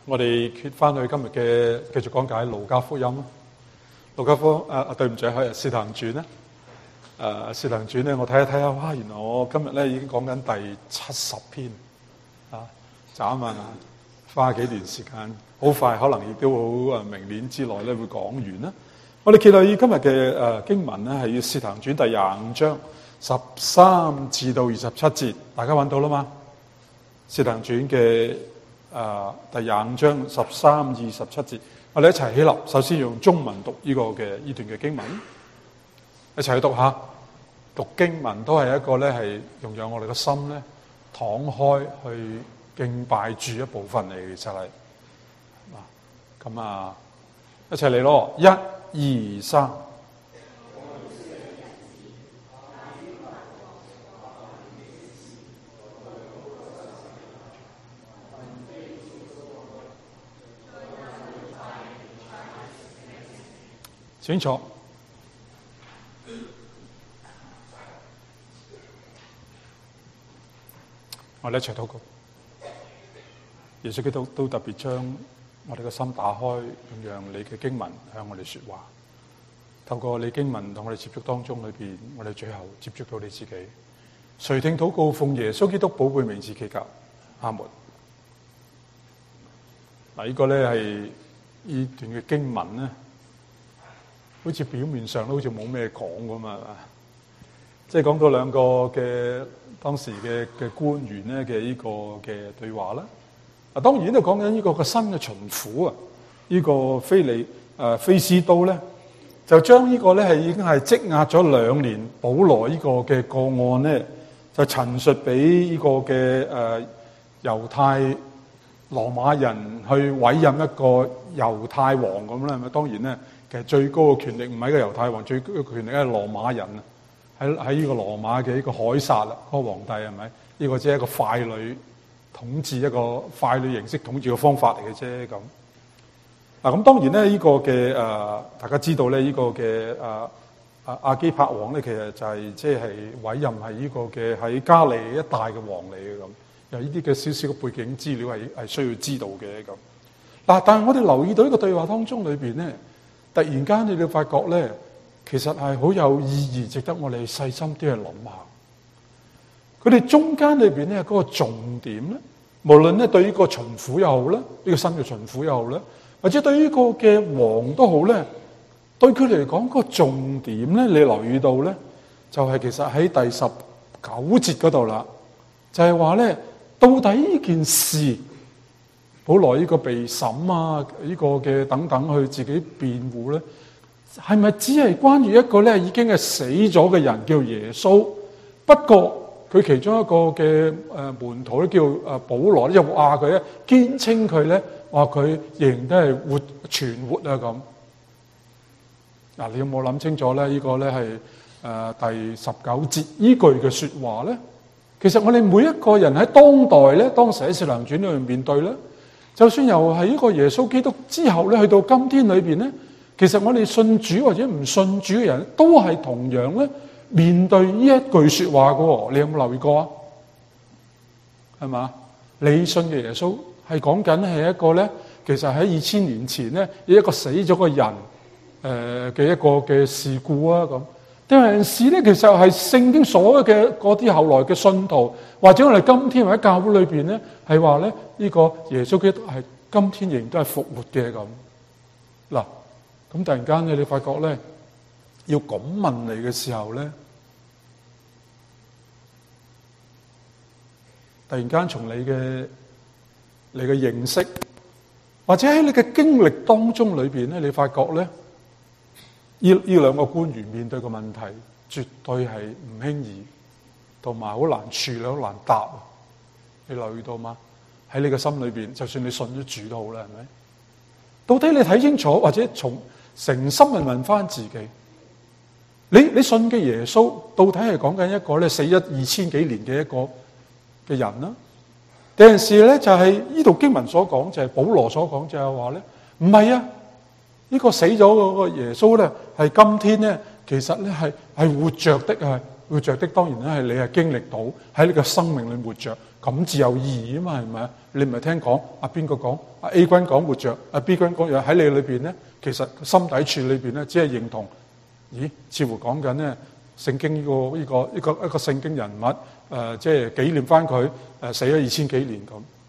我哋揭翻去今日嘅繼續講解路加福音啦。路加福對唔住，係使徒行傳咧。使徒行傳咧，我睇一睇下，哇！原來我今日咧已經講緊第70篇啊，眨啊，花幾段時間，好快，可能亦都好明年之內咧會講完啦。我哋揭到今日嘅經文咧，係使徒行傳第25章13至到27節，大家揾到啦嘛？使徒行傳嘅第25章13至27節，我哋一齊起立。首先用中文讀呢段嘅經文，一齊去讀下。讀經文都係一個咧，係用讓我哋嘅心咧敞開去敬拜主一部分嚟嘅，就係咁啊！一齊嚟咯，1、2、3。清楚。我哋一齊禱告。耶穌基督都特別將我哋嘅心打開，讓你嘅經文向我哋說話。透過你經文同我哋接觸當中裏邊，我哋最後接觸到你自己。垂聽禱告，奉耶穌基督寶貝名字祈求，阿門。嗱，呢個咧係呢段嘅經文咧，好似表面上都好似冇咩講咁啊！即係講到兩個嘅當時嘅官員咧嘅呢個嘅對話啦。啊，當然都講緊呢個嘅新嘅巡撫啊，呢個菲斯都咧，就將呢個咧係已經係積壓咗2年保羅呢個嘅個案咧，就陳述俾呢個嘅猶太羅馬人去委任一個猶太王咁啦。咁當然咧，其實最高嘅權力唔係個猶太王，最高嘅權力係羅馬人啊。喺呢個羅馬嘅呢個凱撒啦，嗰個皇帝係咪？呢個只係一個傀儡統治，一個傀儡形式統治嘅方法嚟嘅啫咁。咁當然咧，呢個嘅大家知道咧，呢個嘅亞基帕王咧，其實就係即係委任係呢個嘅喺加利一帶嘅王嚟嘅咁。有呢啲嘅少少嘅背景資料係需要知道嘅咁。但係我哋留意到呢個對話當中裏邊咧，突然間你哋發覺咧，其實係好有意義，值得我哋細心啲去諗下。佢哋中間裏邊咧嗰個重點咧，無論咧對於個巡撫又好咧，呢個新嘅巡撫又好咧，或者對於個嘅王都好咧，對佢嚟講個重點咧，你留意到咧，就係其實喺第19節嗰度啦，就係話咧，到底呢件事，保羅呢個被審啊，呢個嘅等等去自己辯護咧，係咪只係關於一個咧已經係死咗嘅人叫耶穌？不過佢其中一個嘅門徒咧叫保羅咧，就話佢咧堅稱佢咧話佢仍然都係存活啊咁。嗱，你有冇諗清楚咧？呢個咧係第19節依句嘅說話咧？其實我哋每一個人喺當代咧，當時喺使徒行傳裏面面對咧，就算又係呢個耶穌基督之後咧，去到今天裏邊咧。其實我哋信主或者唔信主嘅人都係同樣咧面對呢一句說話嘅，你有冇留意過啊？係嘛？你信嘅耶穌係講緊係一個咧，其實喺2000年前咧，一個死咗嘅人嘅一個嘅事故啊咁。定係事咧，其實係聖經所有嘅嗰啲後來嘅信徒，或者我哋今天喺教會裏邊咧，係話咧呢個耶穌基督係今天仍然都係復活嘅咁。嗱。咁突然間你發覺咧，要咁問你嘅時候咧，突然間從你嘅認識，或者喺你嘅經歷當中裏邊咧，你發覺咧，呢兩個官員面對嘅問題，絕對係唔輕易，同埋好難處理、好難答。你留意到嗎？喺你嘅心裏邊，就算你信咗主都好啦，係咪？到底你睇清楚，或者從誠心問問翻自己，你信嘅耶穌到底係講緊一個咧死咗2000幾年嘅一個嘅人啦？有陣時咧就係呢度經文所講，就係保羅所講，就係話咧唔係啊，呢個死咗嗰個耶穌咧係今天咧其實咧係活着的啊， 活着的當然咧係你係經歷到喺你嘅生命裏活着，咁至有意義啊嘛，係咪啊？你唔係聽講邊個講A 君講活着，B 君講喺你裏邊咧，其實心底處裏邊咧只係認同，咦？似乎講緊咧聖經呢個聖經人物即係紀念翻佢死咗2000幾年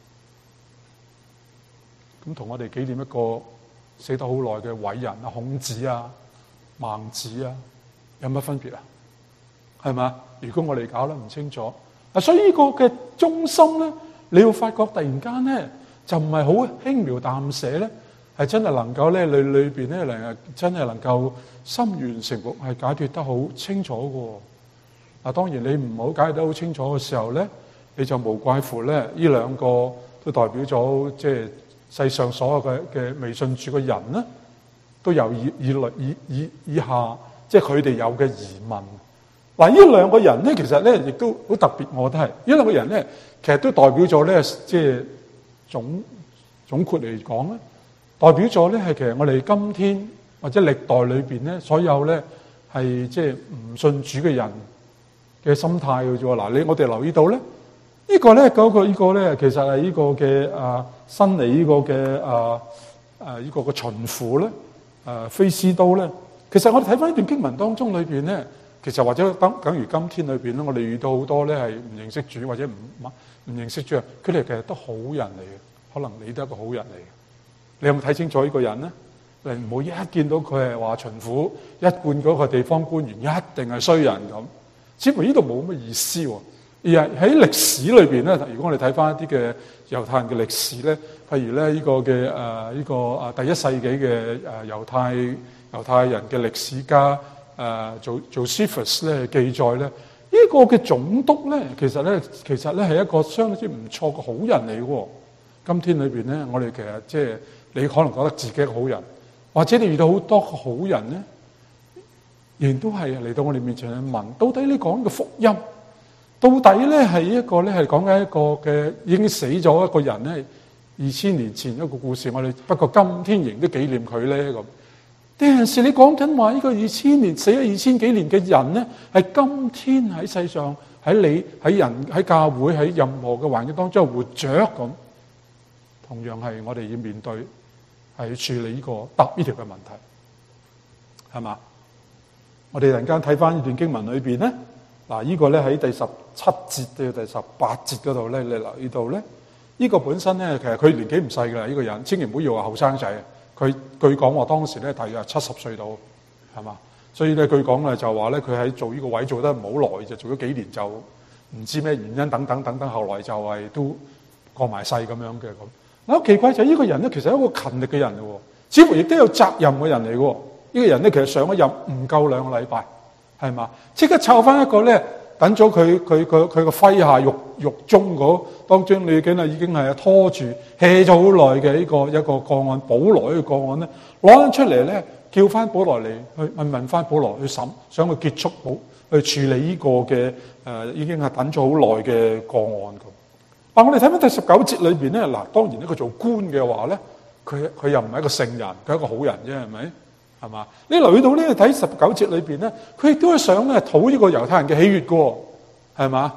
咁同我哋紀念一個死得好耐嘅偉人啊，孔子啊、孟子啊，有乜分別啊？係嘛？如果我哋搞得唔清楚，所以呢個嘅中心咧，你會發覺突然間咧就唔係好輕描淡寫咧，係真係能夠咧裏邊咧真係能夠心圓誠服，係解脫得好清楚嘅。當然你唔好解釋得好清楚嘅時候咧，你就無怪乎咧呢兩個都代表咗即係世上所有嘅未信主嘅人咧，都有以下即係佢哋有嘅疑問。嗱，呢兩個人咧，其實咧亦都好特別，我覺得係呢兩個人咧，其實都代表咗咧，即係總括嚟講咧，代表咗咧係其實我哋今天或者歷代裏邊咧，所有咧係即係唔信主嘅人嘅心態嘅啫喎。嗱，我哋留意到咧，呢個咧呢個咧，其實係呢個嘅新嚟呢個嘅呢個嘅巡撫咧，菲斯都咧，其實我哋睇翻呢段經文當中裏邊咧。其實或者等於今天裏邊咧，我哋遇到好多咧係唔認識主或者唔認識主，佢哋其實都好人嚟嘅，可能你都係一個好人嚟嘅。你有冇睇清楚呢個人咧？你唔好一見到佢係話巡撫，一貫嗰個地方官員一定係衰人咁，似乎呢度冇乜意思喎。而係喺歷史裏邊咧，如果我哋睇翻一啲嘅猶太人嘅歷史咧，譬如咧呢個嘅呢個第1世紀嘅猶太人嘅歷史家。做 Josephus 咧記載咧，呢個嘅總督咧，其實咧係一個相當之唔錯嘅好人嚟嘅。今天裏邊咧，我哋其實即係你可能覺得自己係好人，或者你遇到好多好人咧，仍然都係嚟到我哋面前去問：到底你講嘅福音，到底咧係一個咧係講緊一個嘅已經死咗一個人咧，2000年前一個故事，我哋不過今天仍都紀念佢咧咁。有陣時你講緊話呢個2000年死咗2000幾年嘅人咧，係今天喺世上喺教會喺任何嘅環境當中活着咁，同樣係我哋要面對係處理呢個答呢條嘅問題，係嘛？我哋突然間睇翻呢段經文裏邊咧，嗱呢個咧喺第17節到第18節嗰度咧，你留意到咧，呢個本身咧其實佢年紀唔細噶啦，呢個人千祈唔好以為後生仔。佢據講話當時咧大約70歲到，係嘛？所以咧據講咧就話咧佢喺做呢個位做得唔好耐，就做咗幾年就唔知咩原因等等，後來就係都過埋世咁樣嘅咁。嗱，好奇怪就係呢個人咧，其實係一個勤力嘅人嚟喎，似乎亦都有責任嘅人嚟喎。呢個人咧其實上咗任唔夠2個禮拜，係嘛？即刻湊翻一個咧，等咗佢個麾下獄中嗰當中，你已經係拖住 hea 咗好耐嘅一個個案，保羅呢個個案咧攞翻出嚟咧，叫翻保羅嚟去問翻保羅去審，想去結束去處理呢個嘅已經係等咗好耐嘅個案咁。但我哋睇翻第19節裏邊咧，嗱當然呢佢做官嘅話咧，佢又唔係一個聖人，佢係一個好人啫，係咪？係嘛？你留意到呢？睇19節裏邊咧，佢亦都係想咧討呢個猶太人嘅喜悅嘅，係嘛？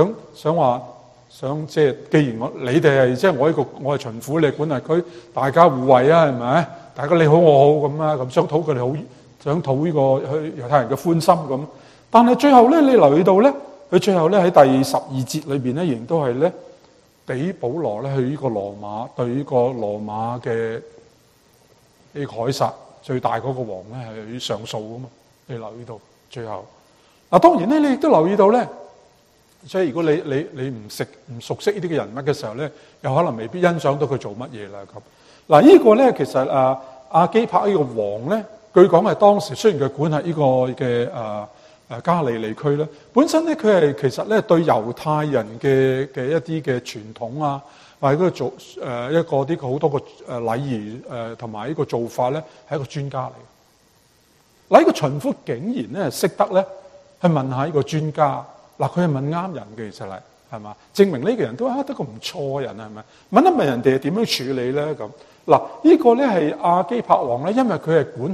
想即係，既然你哋係即係我係巡撫，你管轄區，大家互惠啊，係咪？大家你好我好咁啊，咁想討佢哋好，想討呢個猶太人嘅歡心咁。但係最後咧，你留意到咧，佢最後咧喺第12節裏邊咧，仍然都係咧俾保羅咧去呢個羅馬對呢個羅馬嘅呢凱撒最大嗰個王咧係去上訴噶嘛？你留意到最後嗱，當然咧你亦都留意到咧。所以如果你唔熟悉呢啲嘅人物嘅時候咧，有可能未必欣賞到佢做乜嘢啦咁。嗱，呢個咧其實亞基帕呢個王咧，據講係當時雖然佢管轄呢個嘅加利利區咧，本身咧佢係其實咧對猶太人嘅一啲嘅傳統啊，或者做一個啲好多個禮儀同埋呢個做法咧，係一個專家嚟嘅。嗱，呢個巡撫竟然咧識得咧去問下呢個專家。嗱，佢係問啱人嘅，其實係嘛？證明呢個人都得個唔錯嘅人，係咪？問人哋係點樣處理咧？咁嗱，呢個咧係亞基帕王咧，因為佢係管轄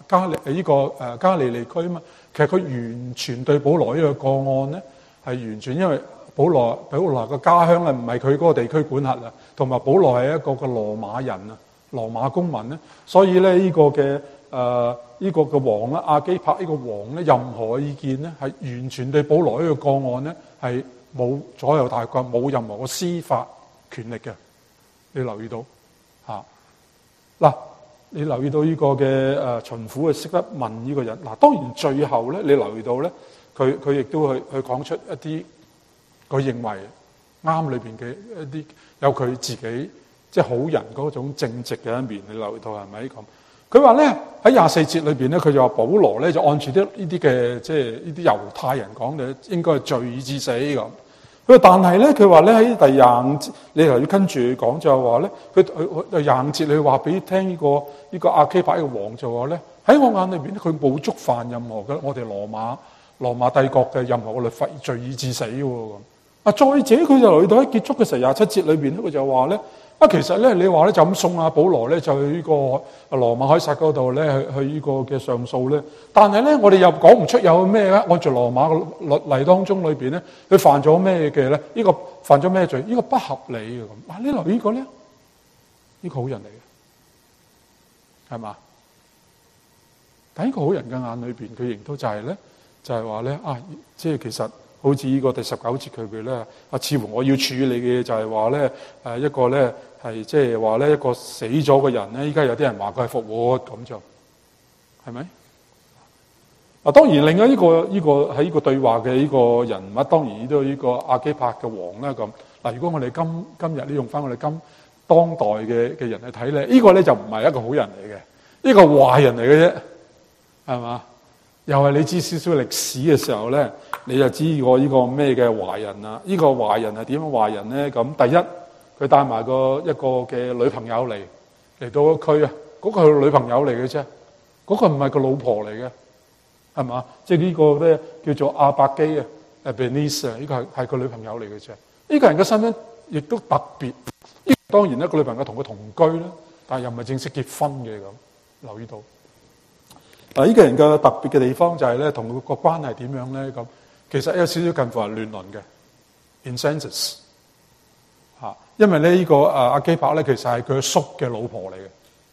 加利利區啊嘛。其實佢完全對保羅呢個個案咧係完全，因為保羅嘅家鄉咧唔係佢嗰個地區管轄啊，同埋保羅係一個嘅羅馬人啊，羅馬公民咧，所以咧呢個嘅王咧，亞基帕呢個王咧，任何意見咧係完全對保羅呢個個案咧係冇左右大國，冇任何嘅司法權力嘅。你留意到嚇嗱？你留意到呢個嘅巡撫係識得問呢個人嗱，當然最後咧，你留意到咧，佢亦都去講出一啲佢認為啱裏邊嘅一啲有佢自己即係好人嗰種正直嘅一面，你留意到係咪咁？佢話咧喺24節裏邊咧，佢就話保羅咧就按住呢啲嘅即係呢啲猶太人講嘅，應該係罪以致死咁。佢但係咧，佢話咧喺第25節，你又要跟住講就係話咧，佢25節你話俾聽呢個亞基帕嘅王就話咧，喺我眼裏邊咧，佢冇觸犯任何嘅我哋羅馬帝國嘅任何嘅律法，罪以致死喎咁。啊，再者佢就嚟到喺結束嘅時候27節裏邊咧，佢就話咧。其實咧，你話咧就咁送阿保羅咧，就去呢個羅馬凱撒嗰度咧，去呢個嘅上訴咧。但係咧，我哋又講唔出有咩咧？按照羅馬嘅律例當中裏邊咧，佢犯咗咩嘅咧？呢個犯咗咩罪？呢個不合理嘅咁。你留意呢個咧，呢個好人嚟嘅，係嘛？但係呢個好人嘅眼裏邊，佢認到就係咧，就係話咧即係其實。好似呢個第19節佢嘅咧，似乎我要處理嘅就係話咧，一個咧係即係話咧一個死咗嘅人咧，依家有啲人話佢係復活咁就係咪？當然另外呢個喺呢個對話嘅呢個人物，當然都係呢個亞基帕嘅王啦咁。如果我哋今日用翻我哋當代嘅人去睇咧，呢個咧就唔係一個好人嚟嘅，呢個壞人嚟嘅啫，係嘛？又係你知少少歷史嘅時候咧，你就知過呢個咩嘅壞人啦？呢個壞人係點樣壞人咧？咁第一，佢帶埋一個嘅女朋友嚟到個區啊，嗰個係佢女朋友嚟嘅啫，嗰個唔係個老婆嚟嘅，係嘛？即係呢個咧叫做亞伯基啊，Bernice啊，呢個係佢女朋友嚟嘅啫。呢個人嘅身份亦都特別，當然一個女朋友同佢同居啦，但係又唔係正式結婚嘅咁，留意到。呢個人嘅特別嘅地方就係咧，同佢個關係點樣咧？咁其實有少少近乎係亂倫嘅 incestuous 嚇，因為咧呢個亞基帕咧其實係佢叔嘅老婆嚟嘅，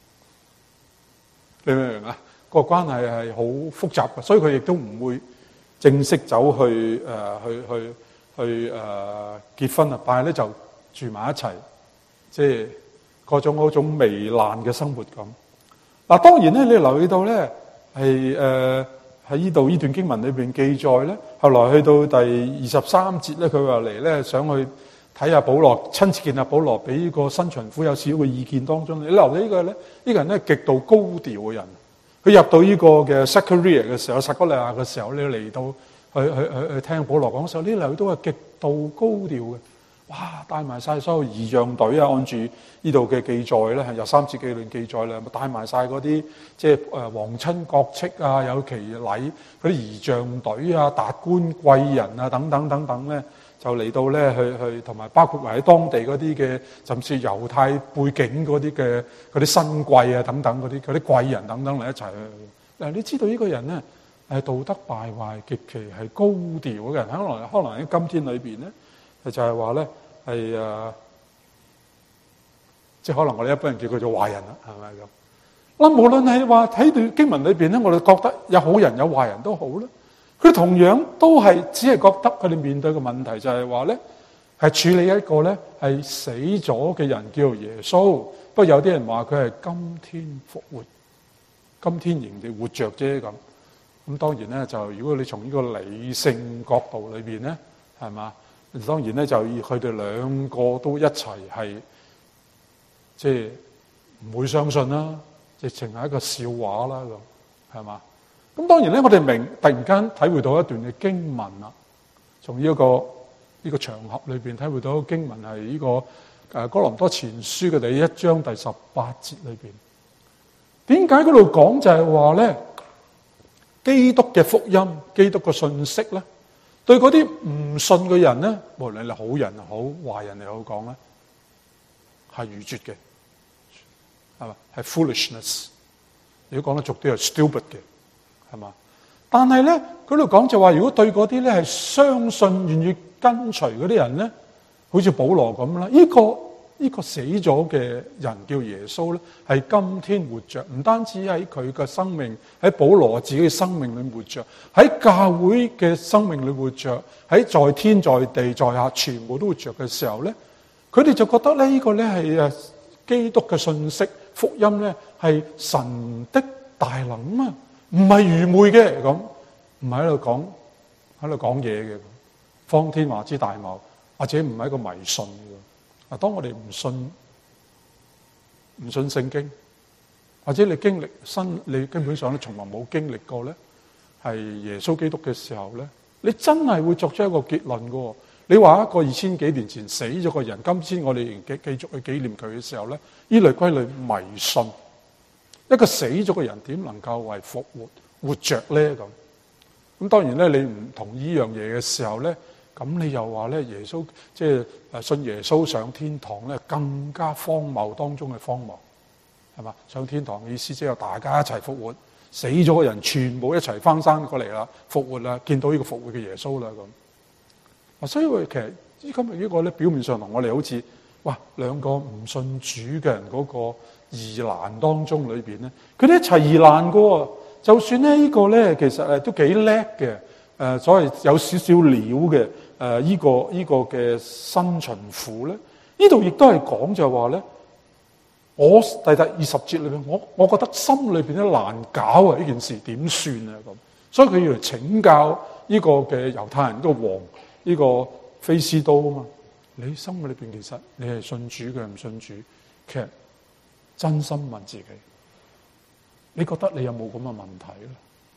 你明唔明啊？個關係係好複雜嘅，所以佢亦都唔會正式走去結婚啊，但係咧就住埋一齊，即係嗰種糜爛嘅生活咁。當然咧，你留意到咧。係喺呢度呢段經文裏邊記載咧，後來去到第23節咧，佢話嚟咧想去睇下保羅，親自見下保羅，俾呢個新巡撫有少少嘅意見當中。你留意呢個咧，呢個人咧極度高調嘅人。佢入到呢個嘅撒加利亞嘅時候，撒加利亞嘅時候，你嚟到去聽保羅講嘅時候，呢留意都係極度高調嘅。哇！帶埋晒所有儀仗隊啊，按住呢度嘅記載咧，係23節紀念記載咧，帶埋晒嗰啲即係皇親國戚啊，有其禮嗰啲儀仗隊啊、達官貴人啊等等咧，就嚟到咧去同埋包括埋喺當地嗰啲嘅，甚至猶太背景嗰啲嘅嗰啲新貴啊等等嗰啲貴人等等嚟一齊去。你知道呢個人咧係道德敗壞，極其係高調嘅人，可能喺今天裏邊咧。就係話咧，即係可能我哋一般人叫佢做壞人啦，係咪咁？無論係話睇段經文裏邊咧，我哋覺得有好人有壞人都好啦。佢同樣都係只係覺得佢哋面對嘅問題就係話咧，係處理一個咧係死咗嘅人叫做耶穌。不過有啲人話佢係今天復活，今天仍然活着啫咁。咁當然咧，就如果你從呢個理性角度裏邊咧，係嘛？當然咧，就佢哋兩個都一齊係，即係唔會相信啦，直情係一個笑話啦咁，係嘛？咁當然咧，我哋突然間體會到一段嘅經文啦，從呢個場合裏邊體會到經文係呢個哥林多前書嘅第1章第18節裏邊。點解嗰度講就係話咧，基督嘅福音、基督嘅信息咧？對嗰啲唔信嘅人咧，無論係好人又好，壞人又好講咧，係愚拙嘅，係嘛？係 foolishness， 如果講得俗啲係 stupid 嘅，係嘛？但係咧，佢度講就話，如果對嗰啲咧係相信、願意跟隨嗰啲人咧，好似保羅咁啦，呢個死咗嘅人叫耶穌咧，係今天活着，唔單止喺佢嘅生命，喺保羅自己嘅生命裏活着，喺教會嘅生命裏活着，喺在天在地在下全部都活着嘅時候咧，佢哋就覺得咧呢個咧係基督嘅信息福音咧係神的大能啊，唔係愚昧嘅咁，唔係喺度講嘢嘅，方天畫之大謬，或者唔係一個迷信嘅。當我哋唔信聖經，或者你經歷你根本上咧從來冇經歷過咧，係耶穌基督嘅時候咧，你真係會作出一個結論嘅。你話一個2000幾年前死咗個人，今天我哋繼續去紀念佢嘅時候咧，呢類歸類迷信。一個死咗嘅人點能夠為復活着咧？咁當然咧，你唔同意呢樣嘢嘅時候咧，咁你又話咧耶穌即係信耶穌上天堂咧，更加荒謬當中嘅荒謬，係嘛？上天堂嘅意思即係大家一齊復活，死咗嘅人全部一齊翻生過嚟啦，復活啦，見到呢個復活嘅耶穌啦咁。所以其實今日呢個咧表面上同我哋好似兩個唔信主嘅人嗰個疑難當中裏邊咧，佢哋一齊疑難嘅喎。就算咧呢個咧其實都幾叻嘅，所謂有少少料嘅呢個嘅新巡撫咧，呢度亦都係講就係話咧，我第20節裏邊，我覺得心裏邊都難搞啊！呢件事點算啊咁，所以佢要嚟請教呢個嘅猶太人個王呢個菲斯都啊嘛。你心裏邊其實你係信主嘅唔信主？其實真心問自己，你覺得你有冇咁嘅問題咧？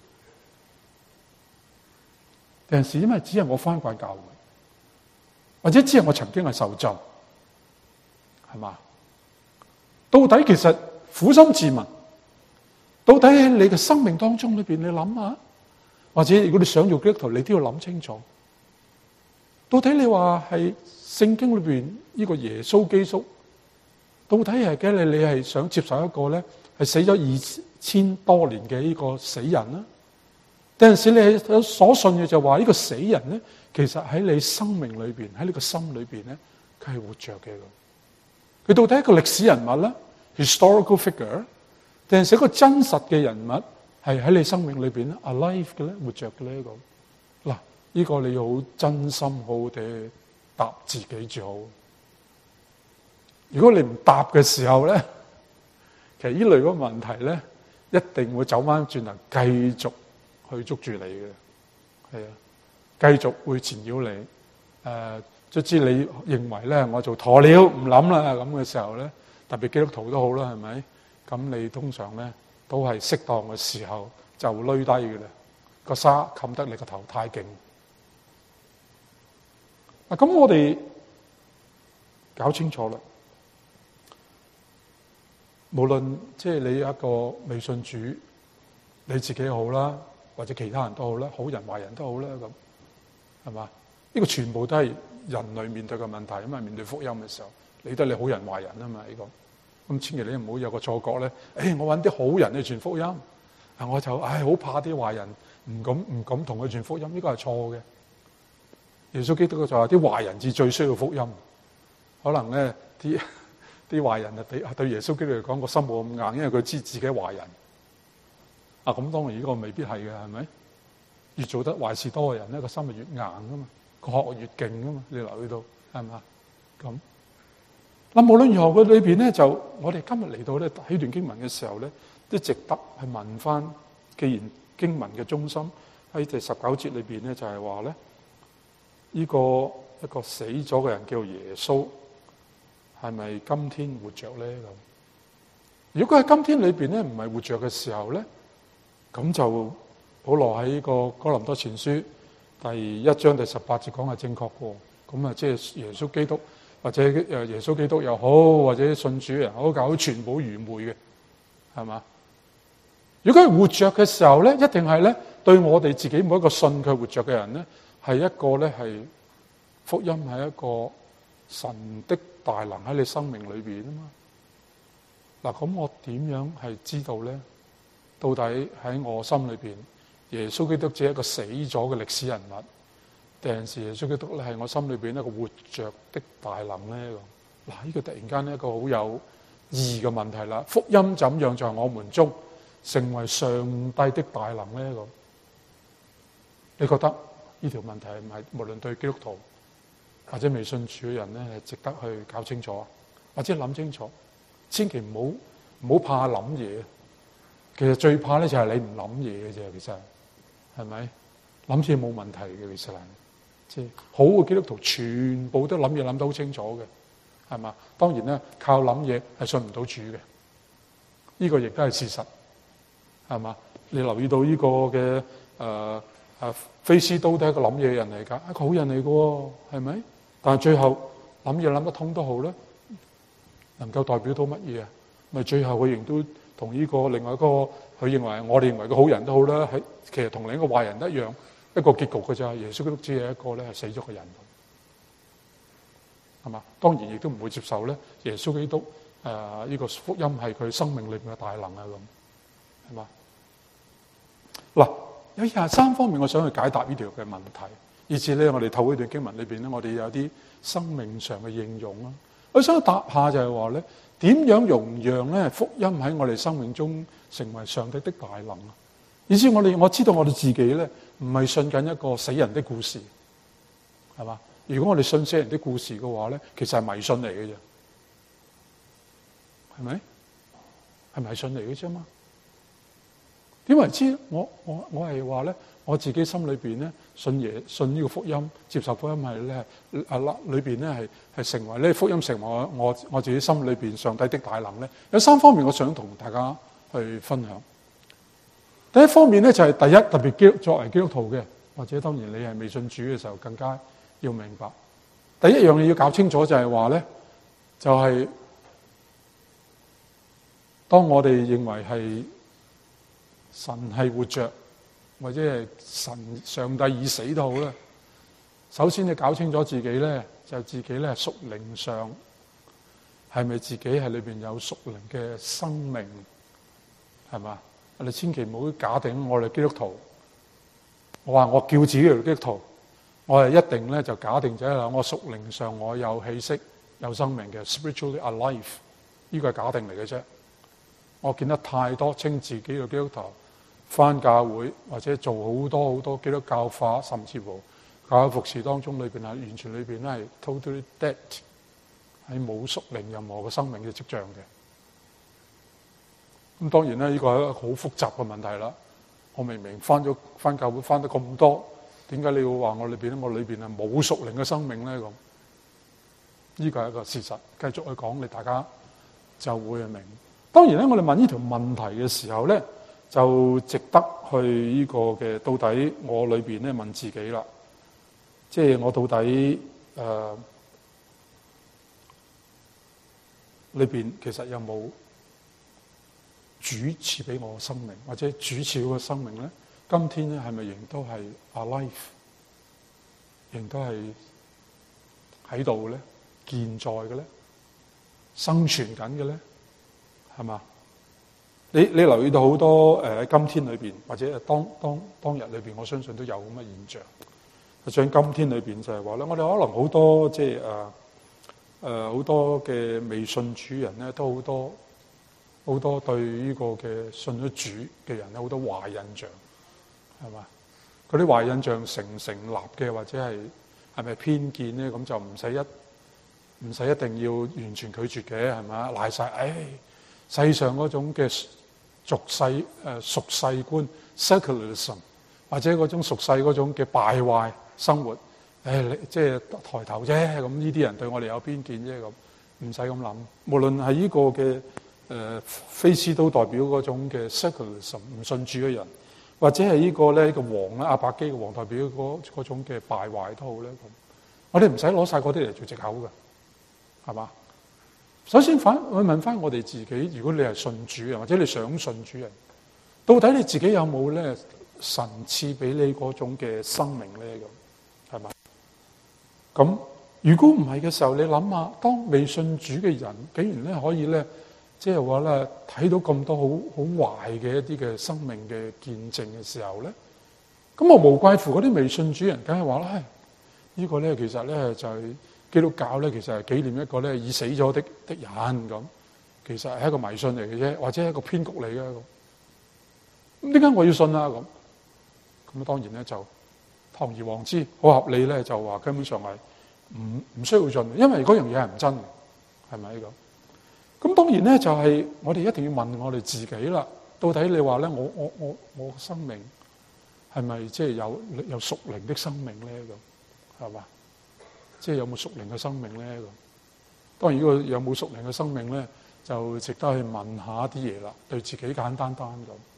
定係因為只係我返慣教會，或者只係我曾經係受浸，係嘛？到底其實苦心自問，到底喺你嘅生命當中裏邊，你諗下，或者如果你想做基督徒，你都要諗清楚，到底你話係聖經裏邊呢個耶穌基督，到底係嘅你係想接受一個咧係死咗2000多年嘅呢個死人啦？有陣時你係所信嘅就話呢個死人咧，其實喺你生命裏邊，喺你個心裏邊咧，佢係活着嘅。佢到底係一個歷史人物啦 ，historical figure， 定係一個真實嘅人物，係喺你生命裏邊咧 alive 嘅咧，活着嘅咧咁。嗱，呢個你要好真心好好地答自己最好。如果你唔答嘅時候咧，其實呢類嗰個問題咧，一定會走翻轉頭繼續去捉住你嘅，係啊，繼續會纏繞你。卒之你認為咧，我做鴕鳥唔諗啦咁嘅時候咧，特別基督徒都好啦，係咪？咁你通常咧都係適當嘅時候就攣低嘅啦，個沙冚得你個頭太勁。咁我哋搞清楚啦，無論即係你一個未信主，你自己好啦，或者其他人都好啦，好人壞人都好啦，咁係嘛？呢個全部都係人類面對嘅問題，因為面對福音嘅時候，你都係你好人壞人啊嘛，呢個咁千祈你唔好有個錯覺咧。我揾啲好人去傳福音，我就好怕啲壞人，唔敢同佢傳福音，呢個係錯嘅。耶穌基督就話啲壞人至最需要福音，可能咧啲壞人啊對耶穌基督嚟講個心冇咁硬，因為佢知自己係壞人。咁當然呢個未必係嘅，係咪？越做得壞事多嘅人咧，個心係越硬噶嘛，個學越勁噶嘛，你留意到係嘛？咁嗱，無論如何，佢裏邊咧就我哋今日嚟到咧睇段經文嘅時候咧，都值得去問翻。既然經文嘅中心喺第19節裏邊咧，就係話咧呢個一個死咗嘅人叫耶穌，係咪今天活着咧？咁如果佢喺今天裏邊咧唔係活着嘅時候咧，咁就保羅喺個哥林多前書第1章第18節講係正確嘅。咁即係耶穌基督或者耶穌基督又好，或者信主人好教會全部愚昧嘅，係嘛？如果係活着嘅時候咧，一定係咧對我哋自己每一個信佢活着嘅人咧，係一個咧係福音，係一個神的大能喺你生命裏邊啊嘛。嗱，咁我點樣係知道咧？ 到底喺我心裏邊，耶穌基督只係一個死咗嘅歷史人物，定係耶穌基督咧係我心裏邊一個活着的大能咧？嗱，呢個突然間呢一個好有意義嘅問題啦。福音怎樣在我們中成為上帝的大能咧？咁你覺得呢條問題係咪無論對基督徒或者未信主嘅人咧係值得去搞清楚，或者諗清楚？千祈唔好怕諗嘢。其實最怕咧就係你唔諗嘢嘅啫。其實係咪諗嘢冇問題嘅？其實係即係好嘅基督徒全部都諗嘢諗得好清楚嘅，係嘛？當然咧，靠諗嘢係信唔到主嘅，呢個亦都係事實，係嘛？你留意到呢個嘅菲斯都係一個諗嘢嘅人嚟㗎，一個好人嚟嘅，係咪？但係最後諗嘢諗得通都好咧，能夠代表到乜嘢啊？咪最後佢仍都同呢個另外一個佢認為我哋認為嘅好人都好啦，係其實同另一個壞人一樣一個結局嘅啫。耶穌基督只係一個咧係死咗嘅人，係嘛？當然亦都唔會接受咧耶穌基督呢個福音係佢生命裏邊嘅大能啊，咁係嘛？嗱，有23方面我想去解答呢條嘅問題，以至咧我哋透過呢段經文裏邊咧，我哋有啲生命上嘅應用啦。我想答下就係話咧，點樣容讓咧福音喺我哋生命中成為上帝的大能啊？以至我知道我哋自己咧唔係信緊一個死人的故事，係嘛？如果我哋信死人的故事嘅話咧，其實係迷信嚟嘅啫，係咪？係迷信嚟嘅啫嘛？點為之？我係話咧，我自己心裏邊咧信呢個福音，接受福音係咧裏邊咧係成為咧福音成為我自己心裏邊上帝的大能咧。有3方面我想同大家去分享。第一方面咧就係第一，特別作為基督徒嘅，或者當然你係未信主嘅時候更加要明白。第一樣嘢要搞清楚就係話咧，就係當我哋認為係神係活着，或者係上帝已死都好啦。首先你搞清楚自己咧，就自己咧屬靈上係咪自己係裏邊有屬靈嘅生命，係嘛？我哋千祈唔好假定我哋基督徒，我話我叫自己係基督徒，我係一定咧就假定咗啦。我屬靈上我有氣息、有生命嘅 spiritually alive， 呢個係假定嚟嘅啫。我見得太多稱自己嘅基督徒，返教會或者做好多基督教化，甚至乎教會服侍當中裏邊係完全裏邊咧係 totally dead， 係冇屬靈任何嘅生命嘅跡象嘅。咁當然咧，呢個係一個好複雜嘅問題啦。我明明返教會返得咁多，點解你要話我裏邊係冇屬靈嘅生命咧？咁呢個係一個事實。繼續去講，你大家就會明。當然咧，我哋問呢條問題嘅時候咧，就值得去呢個嘅到底我裏邊咧問自己啦，即係我到底裏邊其實有冇主賜俾我嘅生命，或者主賜我嘅生命咧？今天咧係咪仍都係 alive， 仍都係喺度咧，健在嘅咧，生存緊嘅咧，係嘛？你留意到好多喺今天裏邊，或者當日裏邊，我相信都有咁嘅現象。實際上今天裏邊就係話咧，我哋可能好多即係好多嘅未信主人咧，都好多對呢個嘅信咗主嘅人咧，好多壞印象，係嘛？嗰啲壞印象成立嘅，或者係咪偏見咧？咁就唔使一定要完全拒絕嘅，係嘛？賴晒，世上嗰種嘅俗世觀 secularism， 或者嗰種俗世嗰種嘅敗壞生活，即係抬頭啫。咁呢啲人對我哋有偏見啫，咁唔使咁諗。無論係呢個嘅菲斯都代表嗰種嘅 secularism 唔信主嘅人，或者係呢個咧個王啦，亞伯基嘅王代表嗰種嘅敗壞都好咧。咁我哋唔使攞晒嗰啲嚟做藉口㗎，係嘛？首先問翻我哋自己，如果你係信主人，或者你想信主人，到底你自己有冇咧神賜俾你嗰種嘅生命咧？咁係嘛？咁如果唔係嘅時候，你諗下，當未信主嘅人竟然咧可以咧即係話咧睇到咁多好壞嘅一啲嘅生命嘅見證嘅時候咧，咁我無怪乎嗰啲未信主人，梗係話啦，呢個咧其實咧就係基督教咧，其實係紀念一個咧已死咗的人咁，其實係一個迷信嚟嘅啫，或者係一個騙局嚟嘅咁。咁點解我要信啊？咁當然咧就堂而皇之，好合理咧，就話根本上係唔需要信，因為嗰樣嘢係唔真嘅，係咪咁？咁當然咧就係我哋一定要問我哋自己啦，到底你話咧我生命係咪即係有屬靈的生命咧？咁係嘛？即係有冇屬靈嘅生命咧？咁當然呢個有冇屬靈嘅生命咧，就值得去問下啲嘢啦，對自己簡單咁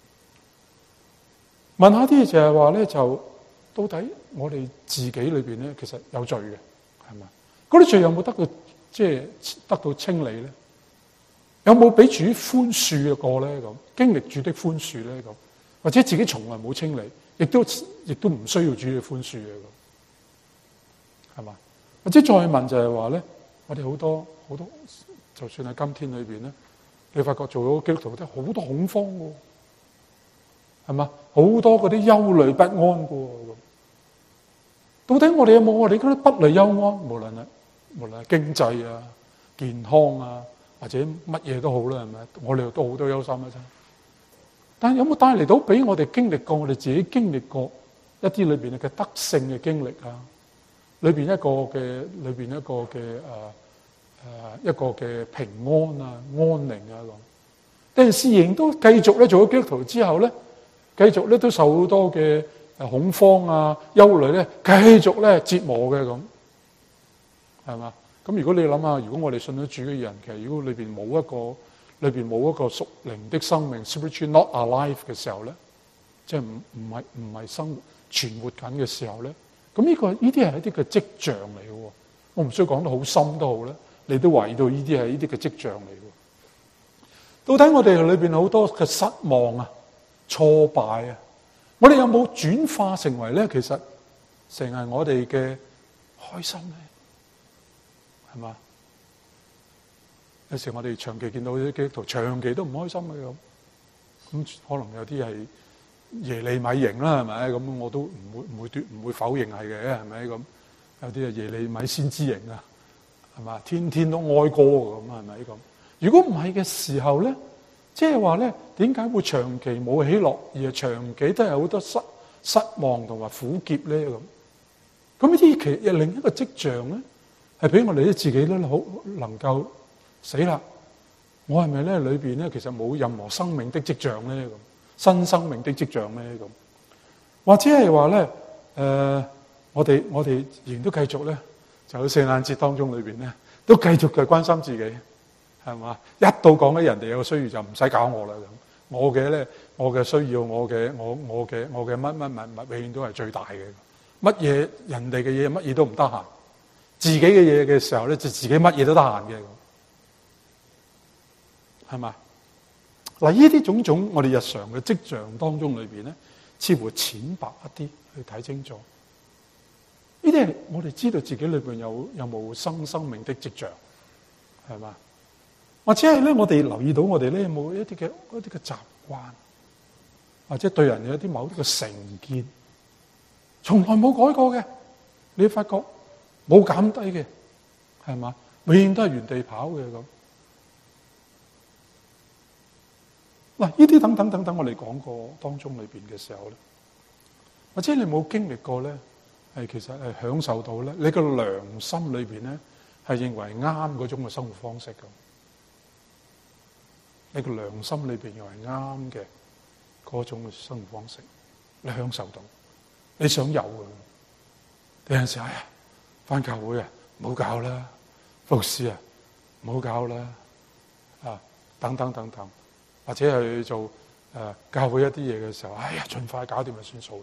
問下啲嘢，就係話咧，就到底我哋自己裏邊咧，其實有罪嘅，係咪？嗰啲罪有冇得到即係得到清理咧？有冇俾主寬恕過咧？咁經歷主的寬恕咧？咁或者自己從來冇清理，亦都唔需要主嘅寬恕嘅咁，係嘛？或者再問就係話咧，我哋好多，就算喺今天裏邊咧，你發覺做咗基督徒都好多恐慌嘅，係嘛？好多嗰啲憂慮不安嘅咁。到底我哋有冇我哋嗰啲不慮憂安？無論係經濟啊、健康啊，或者乜嘢都好啦，係咪？我哋都好多憂心啊，真。但係有冇帶嚟到俾我哋經歷過？我哋自己經歷過一啲裏邊嘅得勝嘅經歷啊，裏邊一個嘅平安啊、安寧啊咁。但係事仍都繼續咧做咗基督徒之後咧，繼續咧都受好多嘅恐慌啊、憂慮咧，繼續咧折磨嘅咁，係嘛？咁如果你諗下，如果我哋信咗主嘅人，其實如果裏邊冇一個屬靈的生命 （spiritual not alive） 嘅時候咧，即係唔係生活存活緊嘅時候咧，咁呢啲係一啲嘅跡象嚟嘅。我唔需要講得好深都好咧，你都懷疑到呢啲係呢啲嘅跡象嚟嘅。到底我哋裏邊好多嘅失望啊、挫敗啊，我哋有冇轉化成為咧？其實成為我哋嘅開心咧？係嘛？有時我哋長期見到啲基督徒長期都唔開心嘅咁可能有啲係耶利米型啦，係咪？咁我都唔會否認係嘅，係咪咁？有啲係耶利米先知型啊，係嘛？天天都哀歌咁，係咪咁？如果唔係嘅時候咧，即係話咧，點解會長期冇喜樂，而係長期都係好多失望同埋苦澀咧？咁呢啲其實另一個跡象咧，係俾我哋自己咧好能夠死啦！我係咪咧裏邊咧其實冇任何生命的跡象咧？咁新生命的跡象咧？咁或者係話咧我哋仍都繼續咧，就喺聖誕節當中裏邊咧，都繼續嘅關心自己，係嘛？一到講起人哋有個需要就唔使搞我啦咁。我嘅需要，我嘅乜物，永遠都係最大嘅。乜嘢人哋嘅嘢，乜嘢都唔得閒。自己嘅嘢嘅時候咧，就自己乜嘢都得閒嘅，係嘛？嗱，呢啲種種我哋日常嘅跡象當中裏邊咧，似乎淺白一啲去睇清楚。呢啲係我哋知道自己裏邊有冇生命的跡象，係嘛？或者係咧，我哋留意到我哋咧有冇一啲嘅習慣，或者對人有啲某啲嘅成見，從來冇改過嘅，你發覺冇減低嘅，係嘛？永遠都係原地跑嘅咁。嗱，呢啲等，我哋講過當中裏邊嘅時候咧，或者你冇經歷過咧，係其實係享受到咧，你個良心裏邊咧係認為啱嗰種嘅生活方式咁，你個良心裏邊認為啱嘅嗰種嘅生活方式，你享受到，你想有嘅，有陣時返教會啊，唔好搞啦；服侍啊，唔好搞啦；等等，或者去做教會一啲嘢嘅時候，盡快搞掂就算數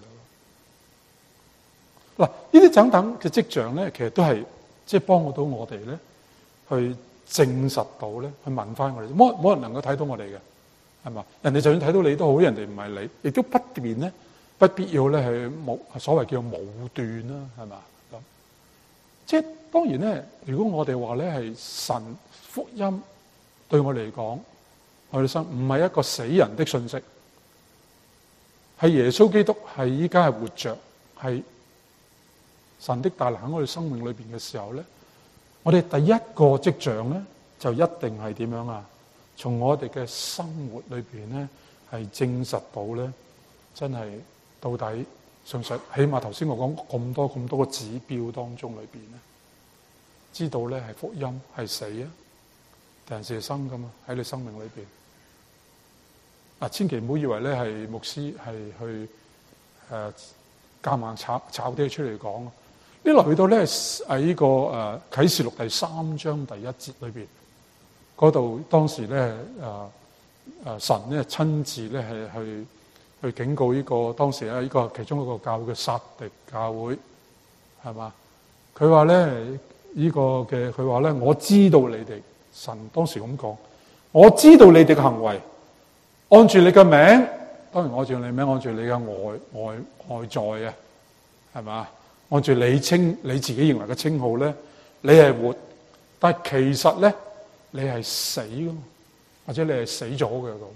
啦。嗱，呢啲等嘅跡象咧，其實都係即係幫到我哋咧，去證實到咧，去問翻我哋，冇人能夠睇到我哋嘅，係嘛？人哋就算睇到你都好，人哋唔係你，亦都不便咧，不必要咧去所謂叫武斷啦，係嘛？咁即係當然咧，如果我哋話咧係神福音對我嚟講我哋生唔係一個死人的信息，係耶穌基督係依家係活着，係神的大能喺我哋生命裏邊嘅時候咧，我哋第一個跡象咧就一定係點樣啊？從我哋嘅生活裏邊咧係證實到咧，真係到底上述起碼頭先我講咁多個指標當中裏邊咧，知道咧係福音係死啊，定係生噶嘛？喺你生命裏邊啊，千祈唔好以為咧係牧師係去夾硬炒啲嘢出嚟講。呢來到咧喺呢個啟示錄第3章第1節裏邊嗰度，當時咧神咧親自咧係去警告呢個當時咧呢個其中一個教會嘅撒狄教會，係嘛？佢話咧呢個嘅佢話咧，我知道你哋，神當時咁講，我知道你哋嘅行為，按住你嘅名，當然按住你名，按住你嘅外在啊，係嘛？按住你自己認為嘅稱號咧，你係活，但係其實咧你係死噶嘛，或者你係死咗嘅咁，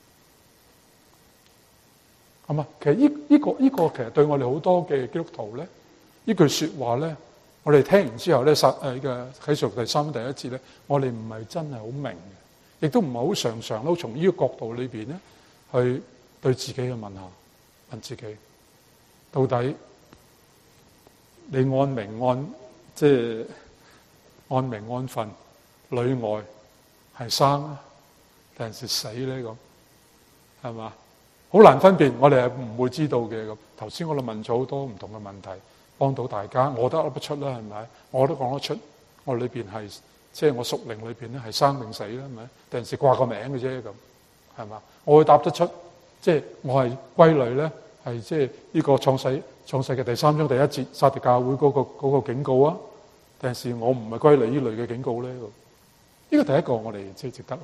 係嘛？其實呢個其實對我哋好多嘅基督徒咧，呢句說話咧，我哋聽完之後咧，嘅啟示錄第3章第1節咧，我哋唔係真係好明嘅，亦都唔係好常都從呢個角度裏邊咧，去對自己去問自己，到底你按名安分裏外係生啊，定係死咧？咁係嘛？好難分辨，我哋係唔會知道嘅。咁頭先我哋問咗好多唔同嘅問題，幫到大家，我都噏得出啦，係咪？我都講得出，我裏邊係我屬靈裏邊咧係生定死啦，係咪？定係掛個名嘅啫，咁係嘛？我會答得出，我係歸類咧，係呢個創世嘅第3章第1節撒狄教會嗰個警告啊，定係我唔係歸類呢類嘅警告咧？呢個第一個我哋值得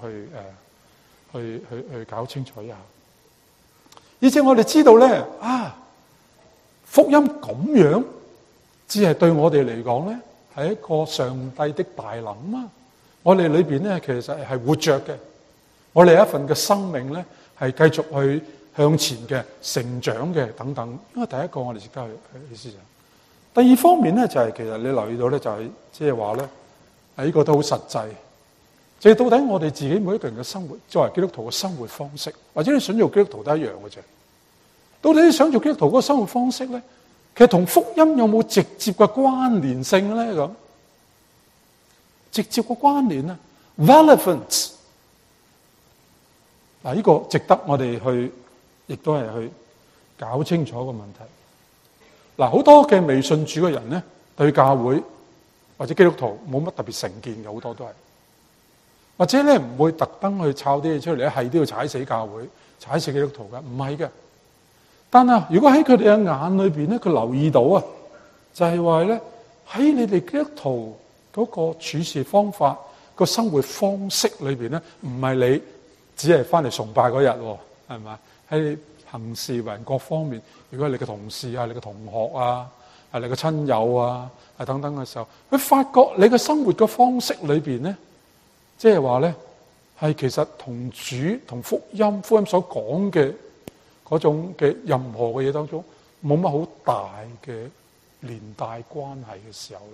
去搞清楚一下。而且我哋知道咧福音咁樣，只係對我哋嚟講咧係一個上帝的大能啊！我哋裏邊咧其實係活着嘅，我哋有一份嘅生命咧係繼續去向前嘅成長嘅等等。因為第一個我哋值得去思想。第二方面咧就係其實你留意到咧就係話咧呢個都好實際。就係到底我哋自己每一個人嘅生活，作為基督徒嘅生活方式，或者你想做基督徒都一樣嘅啫。到底你想做基督徒嗰個生活方式咧，其實同福音有冇直接嘅關聯性咧？咁直接嘅關聯啊 ，relevance。嗱，呢個值得我哋去，亦都係去搞清楚個問題。嗱，好多嘅未信主嘅人咧，對教會或者基督徒冇乜特別成見嘅，好多都係。或者咧唔會特登去抄啲嘢出嚟咧，係都要踩死教會、踩死基督徒嘅，唔係嘅。但係如果喺佢哋嘅眼裏邊咧，佢留意到啊，就係話咧喺你哋基督徒嗰個處事方法、個生活方式裏邊咧，唔係你只係翻嚟崇拜嗰日，係咪？喺你行事為人各方面，如果係你嘅同事啊、你嘅同學啊、係你嘅親友啊、係等等嘅時候，佢發覺你嘅生活嘅方式裏邊咧。即係話咧，係其實同主同福音所講嘅嗰種嘅任何嘅嘢當中，冇乜好大嘅連帶關係嘅時候